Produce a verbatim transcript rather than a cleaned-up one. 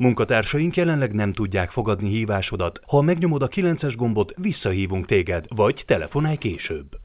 Munkatársaink jelenleg nem tudják fogadni hívásodat. Ha megnyomod a kilences gombot, visszahívunk téged, vagy telefonálj később.